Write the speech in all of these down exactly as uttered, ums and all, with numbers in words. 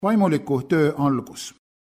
Vaimuliku töö algus.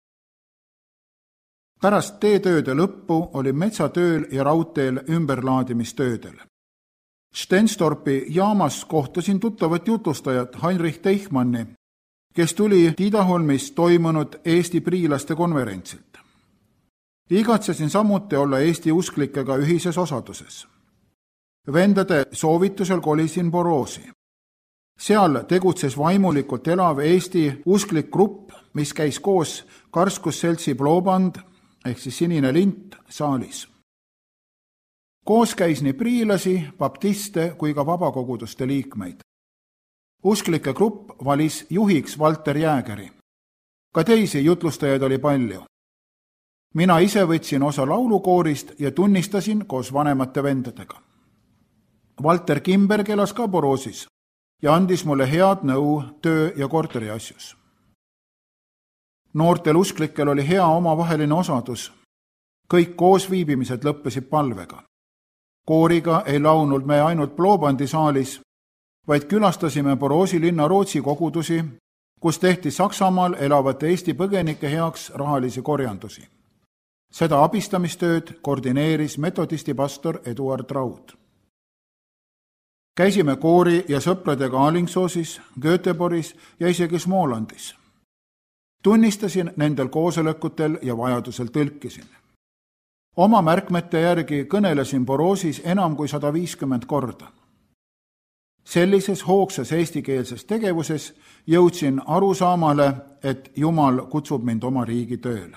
Pärast teetööde lõppu oli metsatööl ja raudteel ümberlaadimistöödel. Stenstorpi jaamas kohtasin tuttavat jutlustajat Heinrich Teichmanni, kes tuli Tiidaholmis toimunud Eesti priilaste konverentsilt. Igatsesin samuti olla Eesti usklikega ühises osaduses. Vendade soovitusel kolisin Boroosi. Seal tegutses vaimulikult elav Eesti usklik grupp, mis käis koos Karskusseltsi Blooband ehk siis Sinine lint saalis. Koos käis nii priilasi, baptiste kui ka vabakoguduste liikmeid. Usklike grupp valis juhiks Walter Jäägeri. Ka teisi jutlustajaid oli palju. Mina ise võtsin osa laulukoorist ja tunnistasin koos vanemate vendadega. Walter Kimberg elas ka Boroosis ja andis mulle head nõu töö- ja korteri asjus. Noortel usklikel oli hea omavaheline osadus. Kõik koos viibimised lõppesid palvega. Kooriga ei laulnud me ainult Bloobandi saalis, vaid külastasime Boroosi linna Rootsi kogudusi, kus tehti Saksamaal elavate Eesti põgenike heaks rahalisi korjandusi. Seda abistamistööd koordineeris metodisti pastor Eduard Raud. Käisime koori ja sõpradega Alingsoosis, Göteborgis ja isegi Smoolandis. Tunnistasin nendel koosolekutel ja vajadusel tõlkisin. Oma märkmete järgi kõnelesin Boroosis enam kui sada viiskümmend korda. Sellises hoogsas eestikeelses tegevuses jõudsin arusaamale, et Jumal kutsub mind oma riigi tööle.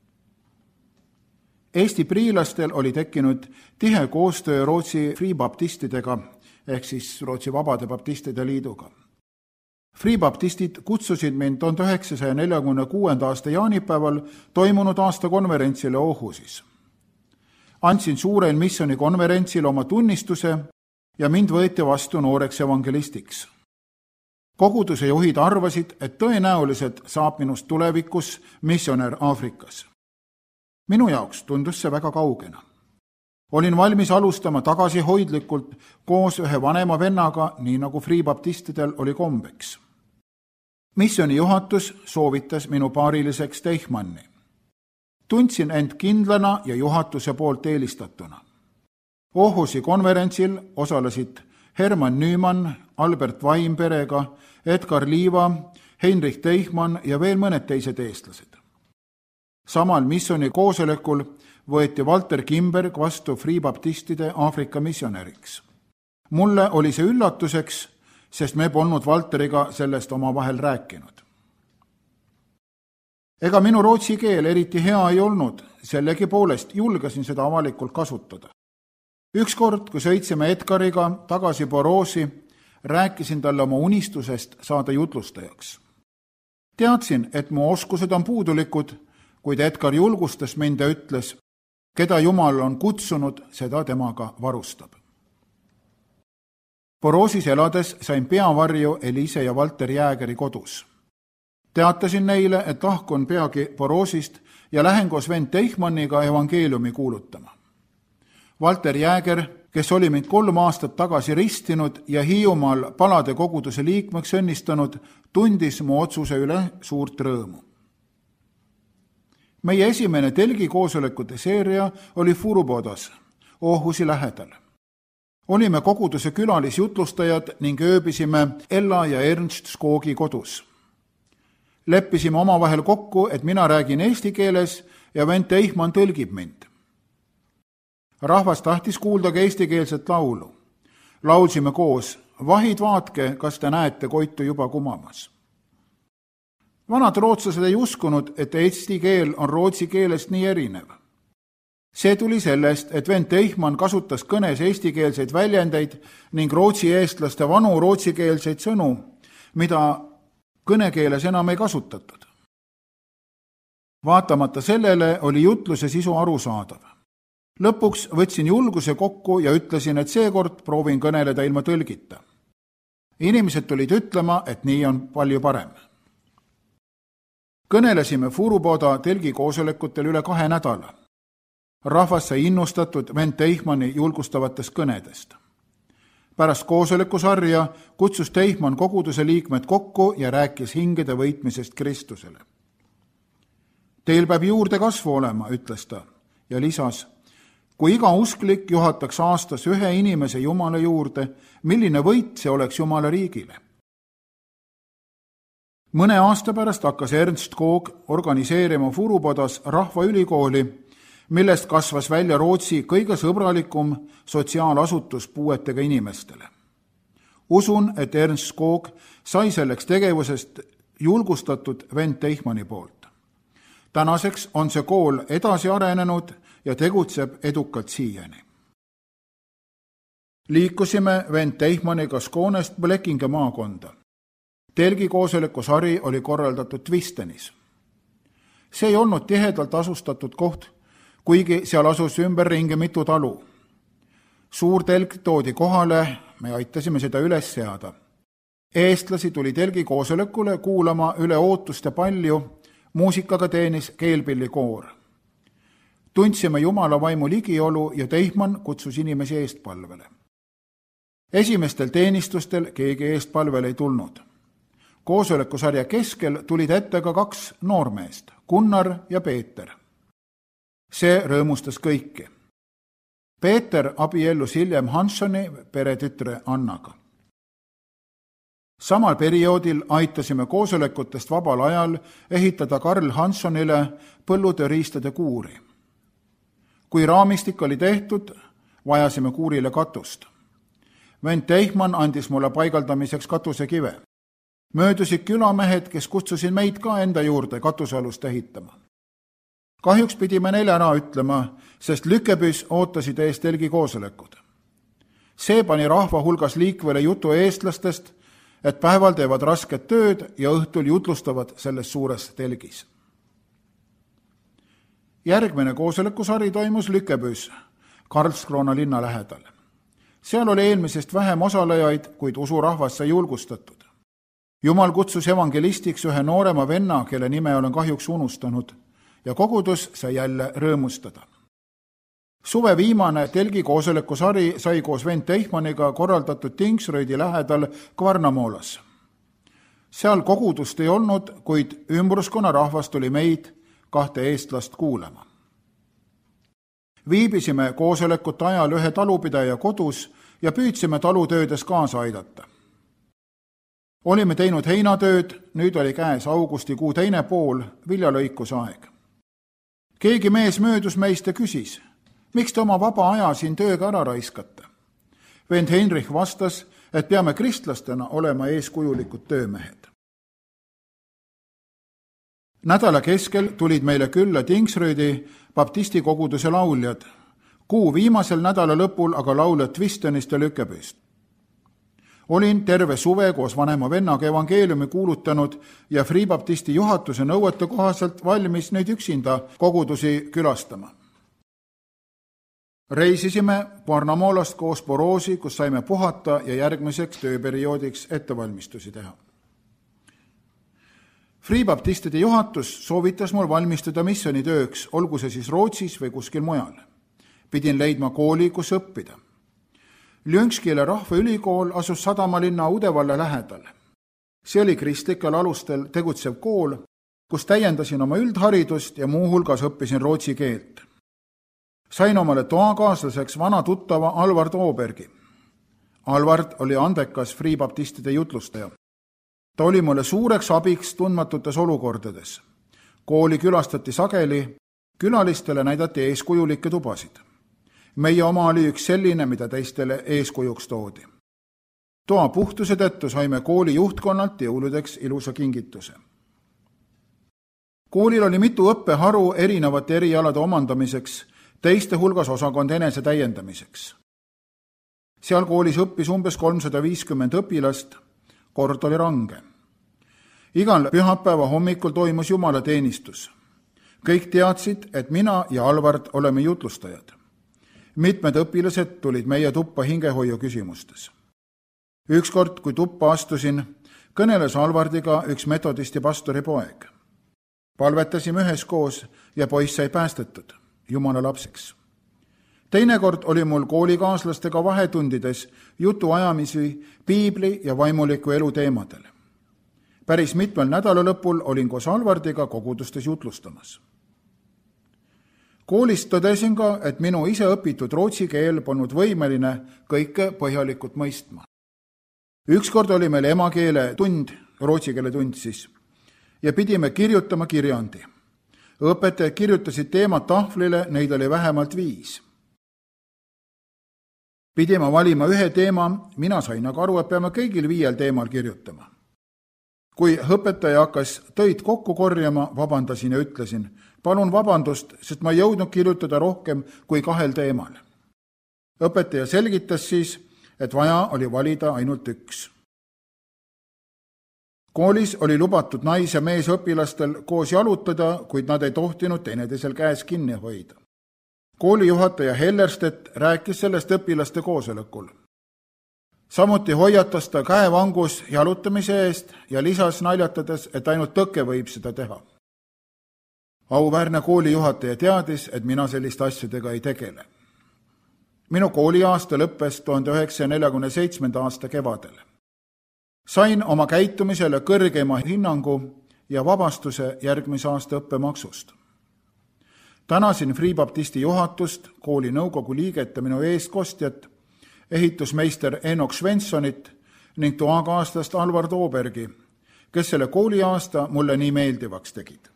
Eesti priilastel oli tekkinud tihe koostöö Rootsi friibaptistidega ehk siis Rootsi Vabade Baptistide Liiduga. Friibaptistid kutsusid mind tuhande üheksasaja neljakümne kuuenda aasta jaanipäeval toimunud aastakonverentsile Åhusis. Andsin suurel missionikonverentsil oma tunnistuse ja mind võeti vastu nooreks evangelistiks. Koguduse juhid arvasid, et tõenäoliselt saab minust tulevikus missionär Aafrikas. Minu jaoks tundus see väga kaugena. Olin valmis alustama tagasihoidlikult koos ühe vanema vennaga, nii nagu friibaptistidel oli kombeks. Missioni juhatus soovitas minu paariliseks Teichmanni. Tundsin end kindlana ja juhatuse poolt eelistatuna. Åhusi konverentsil osalesid Herman Nyman, Albert Vaimperega, Edgar Liiva, Heinrich Teichmann ja veel mõned teised eestlased. Samal missioni koosolekul võeti Walter Kimberg vastu friibaptistide Aafrika missionäriks. Mulle oli see üllatuseks, sest me polnud Walteriga sellest omavahel rääkinud. Ega minu rootsi keel eriti hea ei olnud, sellegi poolest julgesin seda avalikult kasutada. Ükskord, kui sõitsime Edgariga tagasi Boroosi, rääkisin talle oma unistusest saada jutlustajaks. Teadsin, et mu oskused on puudulikud, kuid Edgar julgustas mind ja ütles, keda Jumal on kutsunud, seda temaga varustab. Boroosis elades sain peavarju Elise ja Walter Jäägeri kodus. Teatasin neile, et lahkun peagi Boroosist ja lähen koos vend Teichmanniga evangeeliumi kuulutama. Walter Jääger, kes oli mind kolm aastat tagasi ristinud ja Hiiumaal palade koguduse liikmeks õnnistanud, tundis mu otsuse üle suurt rõõmu. Meie esimene telgi koosolekute seeria oli Furubodas, Åhusi lähedal. Olime koguduse külalisjutlustajad ning ööbisime Ella ja Ernst Skoogi kodus. Leppisime omavahel kokku, et mina räägin eesti keeles ja vend Teichmann tõlgib mind. Rahvas tahtis kuulda ka eestikeelset laulu. Laulsime koos, vahid vaatke, kas te näete koitu juba kumamas. Vanad rootslased ei uskunud, et eesti keel on rootsi keelest nii erinev. See tuli sellest, et vend Teichmann kasutas kõnes eestikeelseid väljendeid ning rootsi eestlaste vanu rootsikeelseid sõnu, mida kõnekeeles enam ei kasutatud. Vaatamata sellele oli jutluse sisu arusaadav. Lõpuks võtsin julguse kokku ja ütlesin, et seekord proovin kõneleda ilma tõlgita. Inimesed tulid ütlema, et nii on palju parem. Kõnelesime Furuboda telgi koosolekutel üle kahe nädala. Rahvas sai innustatud vend Teichmanni julgustavatest kõnedest. pärast koosolekusarja kutsus Teichmann koguduse liikmed kokku ja rääkis hingede võitmisest Kristusele. Teil peab juurde kasvu olema, ütles ta, ja lisas, kui iga usklik juhataks aastas ühe inimese Jumala juurde, milline võit see oleks Jumala riigile? Mõne aasta pärast hakkas Ernst Koog organiseerima Furupodas rahvaülikooli, millest kasvas välja Rootsi kõige sõbralikum sotsiaalasutus puuetega inimestele. Usun, et Ernst Koog sai selleks tegevusest julgustatud vend Teichmanni poolt. Tänaseks on see kool edasi arenenud ja tegutseb edukalt siiani. Liikusime vend Teichmanniga Skoonest Blekinge maakonda. Telgi koosolekusari oli korraldatud Twistenis. See ei olnud tihedalt asustatud koht, kuigi seal asus ümberringi mitu talu. Suur telk toodi kohale, me aitasime seda üles seada. Eestlasi tuli telgi koosolekule kuulama üle ootuste palju, muusikaga teenis keelpillikoor. Tundsime Jumala vaimu ligiolu ja Teichmann kutsus inimesi eestpalvele. Esimestel teenistustel keegi eestpalvele ei tulnud. Koosolekusarja keskel tulid ette ka kaks noormeest, Gunnar ja Peeter. See rõõmustas kõiki. Peeter abiellus hiljem Hanssoni peretütre Annaga. Samal perioodil aitasime koosolekutest vabal ajal ehitada Karl Hanssonile põllutööriistade kuuri. Kui raamistik oli tehtud, vajasime kuurile katust. Vend Teichmann andis mulle paigaldamiseks katusekive. Möödusid külamehed, kes kutsusid meid ka enda juurde katusealust ehitama. Kahjuks pidime neile ära ütlema, sest Lykebys ootasid ees telgi koosolekud. See pani rahva hulgas liikvele jutu eestlastest, et päeval teevad rasket tööd ja õhtul jutlustavad selles suures telgis. Järgmine koosolekusari toimus Lykebys, Karlskrona linna lähedal. Seal oli eelmisest vähem osalejaid, kuid usurahvas sai julgustatud. Jumal kutsus evangelistiks ühe noorema venna, kelle nime olen kahjuks unustanud, ja kogudus sai jälle rõõmustada. Suve viimane telgi koosolekusari sai koos vend Teichmanniga korraldatud Tingsröidi lähedal Kvarnamoolas. Seal kogudust ei olnud, kuid ümbruskonna rahvas tuli meid, kahte eestlast, kuulama. Viibisime koosolekute ajal ühe talupidaja kodus ja püüdsime talutöödes kaasa aidata. Olime teinud heinatööd, nüüd oli käes augustikuu teine pool, viljalõikuse aeg. Keegi mees möödus meist ja küsis, miks te oma vaba aja siin tööga ära raiskate? Vend Heinrich vastas, et peame kristlastena olema eeskujulikud töömehed. Nädala keskel tulid meile külla Tingsröidi baptisti koguduse lauljad, kuu viimasel nädala lõpul aga lauljad Twistenist ja Lykebüst. Olin terve suve koos vanema vennaga evangeeliumi kuulutanud ja Free Baptisti juhatuse nõuete kohaselt valmis nüüd üksinda kogudusi külastama. Reisisime Kvarnamoolast koos Boroosi, kus saime puhata ja järgmiseks tööperioodiks ettevalmistusi teha. Free Baptistide juhatus soovitas mul valmistuda missionitööks, olgu see siis Rootsis või kuskil mujal. Pidin leidma kooli, kus õppida. Ljungskile rahvaülikool asus Sadamalinna Udevalle lähedal. See oli kristlikel alustel tegutsev kool, kus täiendasin oma üldharidust ja muu hulgas õppisin rootsi keelt. Sain omale toakaaslaseks vana tuttava Alvard Oobergi. Alvard oli andekas Free Baptistide jutlustaja. Ta oli mulle suureks abiks tundmatutes olukordades. Kooli külastati sageli, külalistele näidati eeskujulikke tubasid. Meie oma oli üks selline, mida teistele eeskujuks toodi. Toa puhtuse tõttu saime kooli juhtkonnalt jõuludeks ilusa kingituse. Koolil oli mitu õppeharu erinevate erialade omandamiseks, teiste hulgas osakond enese täiendamiseks. Seal koolis õppis umbes kolmsada viiskümmend õpilast, kord oli range. Igal pühapäeva hommikul toimus jumalateenistus. Kõik teadsid, et mina ja Alvard oleme jutlustajad. Mitmed õpilased tulid meie tuppa hingehoiu küsimustes. Ükskord, kui tuppa astusin, kõneles Alvardiga üks metodisti pastori poeg. Palvetasime üheskoos ja poiss sai päästetud, Jumala lapseks. Teinekord oli mul koolikaaslastega vahetundides jutuajamisi piibli ja vaimuliku elu teemadel. Päris mitmel nädalalõpul olin koos Alvardiga kogudustes jutlustamas. Koolist tõdesin ka, et minu ise õpitud rootsi keel polnud võimeline kõike põhjalikult mõistma. Ükskord oli meil emakeele tund, rootsi keele tund siis, ja pidime kirjutama kirjandi. Õpetajad kirjutasid teemad tahvlile, neid oli vähemalt viis. Pidime valima ühe teema, mina sain aga aru, et peame kõigil viiel teemal kirjutama. Kui õpetaja hakkas töid kokku korjama, vabandasin ja ütlesin, palun vabandust, sest ma ei jõudnud kirjutada rohkem kui kahel teemal. Õpetaja selgitas siis, et vaja oli valida ainult üks. Koolis oli lubatud nais- ja meesõpilastel koos jalutada, kuid nad ei tohtinud teineteisel käes kinni hoida. Koolijuhataja Hellerstedt rääkis sellest õpilaste koosolekul. Samuti hoiatas ta käevangus jalutamise eest ja lisas naljatades, et ainult tõke võib seda teha. Auväärne koolijuhataja teadis, et mina selliste asjadega ei tegele. Minu kooliaasta lõppes tuhande üheksasaja neljakümne seitsmenda aasta kevadel. Sain oma käitumisele kõrgeima hinnangu ja vabastuse järgmise aasta õppemaksust. Tänasin Free Baptisti juhatust, kooli nõukogu liiget ja minu eestkostjat, ehitusmeister Enoch Svenssonit ning toakaaslast Alvar Toobergi, kes selle kooliaasta mulle nii meeldivaks tegid.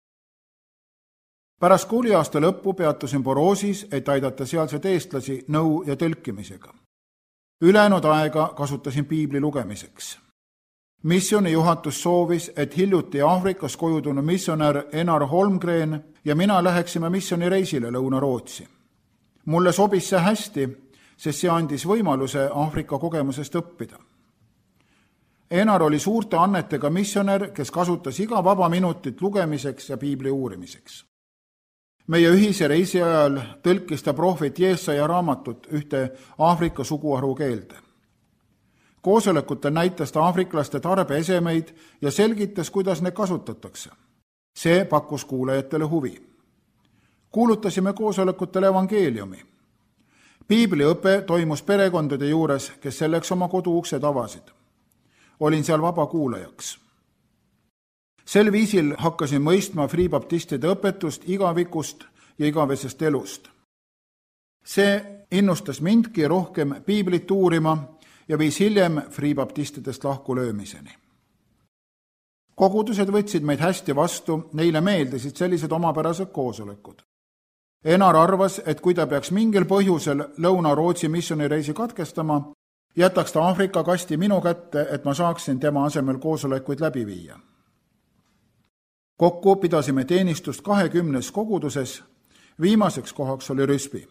Pärast kooliaasta lõppu peatusin Boroosis, et aidata sealseid eestlasi nõu ja tõlkimisega. Ülejäänud aega kasutasin piibli lugemiseks. Missioni juhatus soovis, et hiljuti Aafrikas koju tulnud missionär Enar Holmgren ja mina läheksime missionireisile Lõuna-Rootsi. Mulle sobis see hästi, sest see andis võimaluse Aafrika kogemusest õppida. Enar oli suurte annetega missionär, kes kasutas iga vaba minutit lugemiseks ja piibli uurimiseks. Meie ühise reisi ajal tõlkis ta prohvet Jeesaja raamatut ühte Aafrika suguharu keelde. Koosolekutel näitas ta aafriklaste tarbeesemeid ja selgitas, kuidas need kasutatakse. See pakkus kuulajatele huvi. Kuulutasime koosolekutel evangeeliumi. Piibliõpe toimus perekondade juures, kes selleks oma koduuksed avasid. Olin seal vaba kuulajaks. Sel viisil hakkasin mõistma Free Baptistide õpetust igavikust ja igavesest elust. See innustas mindki rohkem piiblit uurima ja viis hiljem Free Baptistidest lahku löömiseni. Kogudused võtsid meid hästi vastu, neile meeldisid sellised omapärased koosolekud. Enar arvas, et kui ta peaks mingil põhjusel Lõuna-Rootsi missionireisi katkestama, jätaks ta Aafrika kasti minu kätte, et ma saaksin tema asemel koosolekuid läbi viia. Kokku pidasime teenistust kahekümnes koguduses, viimaseks kohaks oli Rüspi.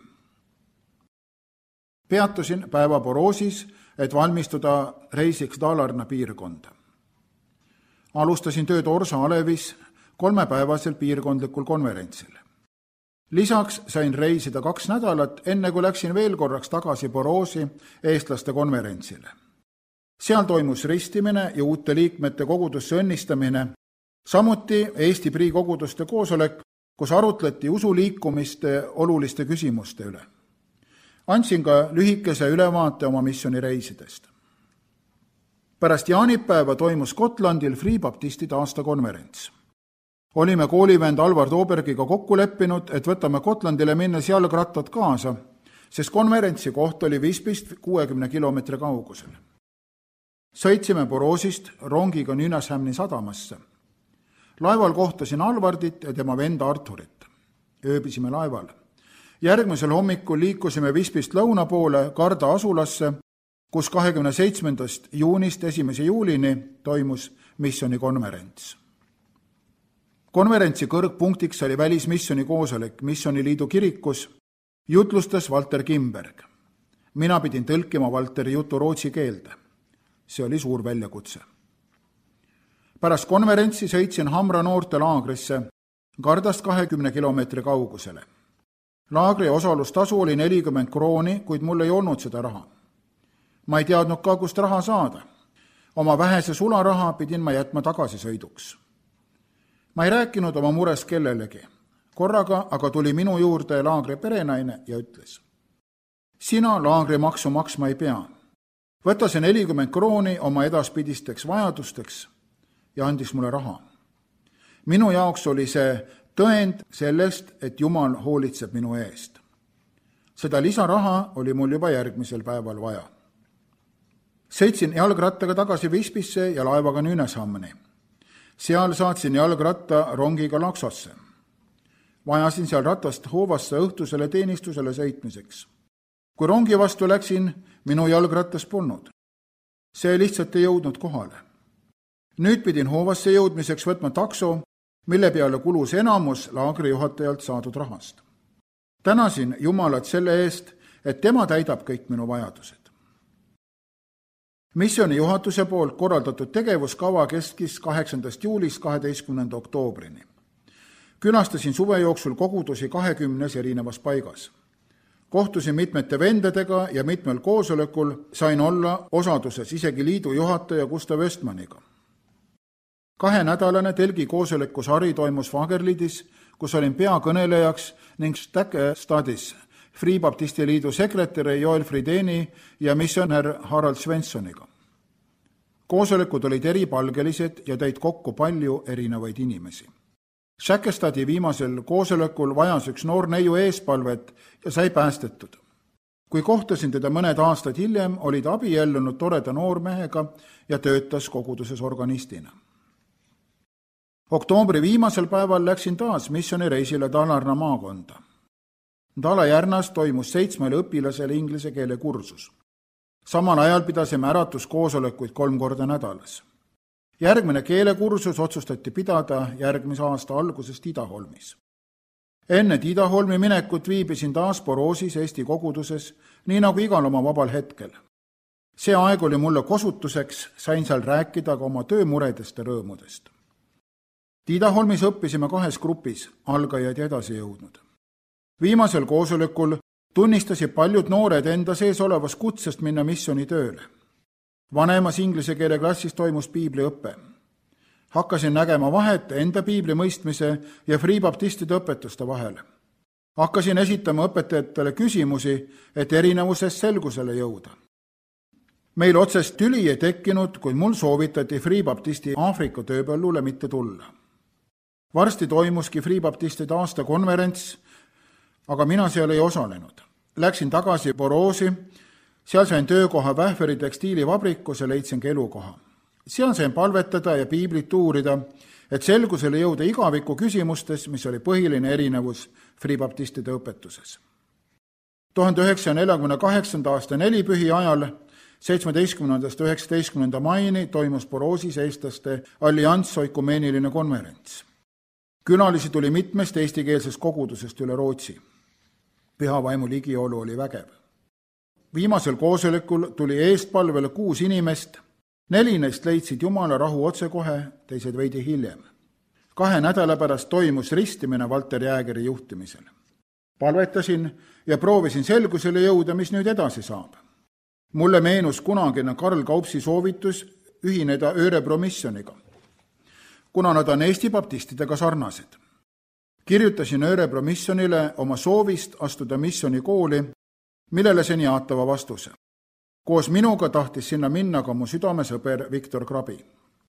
Peatusin päeva Boroosis, et valmistuda reisiks Dalarna piirkonda. Alustasin tööd Orsa Alevis kolmepäevasel piirkondlikul konverentsil. Lisaks sain reisida kaks nädalat, enne kui läksin veel korraks tagasi Boroosi eestlaste konverentsile. Seal toimus ristimine ja uute liikmete kogudusse õnnistamine, samuti Eesti Prii koguduste koosolek, kus arutleti usuliikumiste oluliste küsimuste üle. Andsin ka lühikese ülevaate oma missionireisidest. Pärast jaanipäeva toimus Gotlandil Free Baptistide aastakonverents. Olime koolivend Alvar Toobergiga kokku leppinud, et võtame Gotlandile minnes jalgrattad kaasa, sest konverentsi koht oli Visbist kuuekümne kilomeetri kaugusel. Sõitsime Boroosist rongiga Nynäshamni sadamasse. Laeval kohtasin Alvardit ja tema venda Arturit. Ööbisime laeval. Järgmisel hommikul liikusime Visbist lõuna poole Karda asulasse, kus kahekümne seitsmendast juunist esimese juulini toimus missionikonverents. Konverentsi kõrgpunktiks oli välismissioni koosolek Missioniliidu kirikus, jutlustas Walter Kimberg. Mina pidin tõlkima Walteri jutu rootsi keelde. See oli suur väljakutse. Pärast konverentsi sõitsin Hamra noorte laagrisse Kardast kahekümne kilomeetri kaugusele. Laagri osalustasu oli nelikümmend krooni, kuid mul ei olnud seda raha. Ma ei teadnud ka, kust raha saada. Oma vähese sularaha pidin ma jätma tagasisõiduks. Ma ei rääkinud oma mures kellelegi. Korraga aga tuli minu juurde laagri perenaine ja ütles, sina laagrimaksu maksma ei pea. Võta see nelikümmend krooni oma edaspidisteks vajadusteks ja andis mulle raha. Minu jaoks oli see tõend sellest, et Jumal hoolitseb minu eest. Seda lisaraha oli mul juba järgmisel päeval vaja. Sõitsin jalgrattaga tagasi Visbisse ja laevaga Nynäshamni. Seal saatsin jalgratta rongiga Laksosse. Vajasin seal ratast Hoovasse õhtusele teenistusele sõitmiseks. Kui rongi vastu läksin, minu jalgrattas polnud. See lihtsalt ei jõudnud kohale. Nüüd pidin Hoovasse jõudmiseks võtma takso, mille peale kulus enamus laagrijuhatajalt saadud rahast. Tänasin Jumalat selle eest, et tema täidab kõik minu vajadused. Missiooni juhatuse poolt korraldatud tegevuskava keskis kaheksandast juulist kaheteistkümnenda oktoobrini. Külastasin suve jooksul kogudusi kahekümnes erinevas paigas. Kohtusin mitmete vendadega ja mitmel koosolekul sain olla osaduses isegi liidu juhataja Gustav Östmaniga. Kahenädalane telgi koosoleku sari toimus Fagerlidis, kus olin peakõnelejaks ning Stakestadis Free Baptisti liidu sekretäri Joel Frideni ja missionär Harald Svenssoniga. Koosolekud olid eripalgelised ja tõid kokku palju erinevaid inimesi. Stakestadi viimasel koosolekul vajas üks noor neiu eespalvet ja sai päästetud. Kui kohtasin teda mõned aastad hiljem, oli ta abiellunud toreda noormehega ja töötas koguduses organistina. Oktoobri viimasel päeval läksin taas missioonireisile Dalarna maakonda. Dalajärnas toimus seitsmele õpilasele inglise keele kursus. Samal ajal pidasime äratuskoosolekuid kolm korda nädalas. Järgmine keelekursus otsustati pidada järgmise aasta algusest Tidaholmis. Enne Tidaholmi minekut viibisin taas Boroosis Eesti koguduses, nii nagu igal oma vabal hetkel. See aeg oli mulle kosutuseks, sain seal rääkida ka oma töömuredest ja rõõmudest. Tidaholmis õppisime kahes grupis, algajad ja edasi jõudnud. Viimasel koosolekul tunnistasid paljud noored enda sees olevas kutsest minna missiooni tööle. Vanemas inglise keele klassis toimus piibliõppe. Hakkasin nägema vahet enda piibli mõistmise ja Free Baptistide õpetuste vahel. Hakkasin esitama õpetajatele küsimusi, et erinevusest selgusele jõuda. Meil otsest tüli ei tekkinud, kuid mul soovitati Free Baptisti Aafrika tööpõllule mitte tulla. Varsti toimuski Free Baptistide aastakonverents, aga mina seal ei osalenud. Läksin tagasi Boroosi, seal sain töökoha Vähveri tekstiilivabrikus ja leidsin ka elukoha. Seal sain palvetada ja piiblit uurida, et selgusele jõuda igaviku küsimustes, mis oli põhiline erinevus Free Baptistide õpetuses. tuhande üheksasaja neljakümne kaheksanda aasta nelipühi ajal, seitsmeteistkümnendast üheksateistkümnenda maini toimus Boroosis eestlaste allianss oikumeeniline konverents. Külalisi tuli mitmest eestikeelsest kogudusest üle Rootsi. Pühavaimu ligiolu oli vägev. Viimasel koosolekul tuli eestpalvele kuus inimest, neli neist leidsid Jumala rahu otsekohe, teised veidi hiljem. Kahe nädala pärast toimus ristimine Valter Jäägeri juhtimisel. Palvetasin ja proovisin selgusele jõuda, mis nüüd edasi saab. Mulle meenus kunagine Karl Kaupsi soovitus ühineda Örebro missioniga, kuna nad on Eesti baptistidega sarnased. Kirjutasin Örebro missionile oma soovist astuda missionikooli, millele seni jaatava vastuse. Koos minuga tahtis sinna minna ka mu südamesõber Viktor Krabi.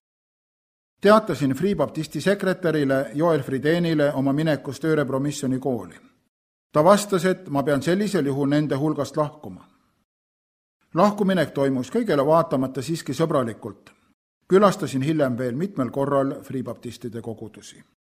Teatasin Free Baptisti sekretärile Joel Fridenile oma minekust Örebro missionikooli. Ta vastas, et ma pean sellisel juhul nende hulgast lahkuma. Lahkuminek toimus kõigele vaatamata siiski sõbralikult. Külastasin hiljem veel mitmel korral Free Baptistide kogudusi.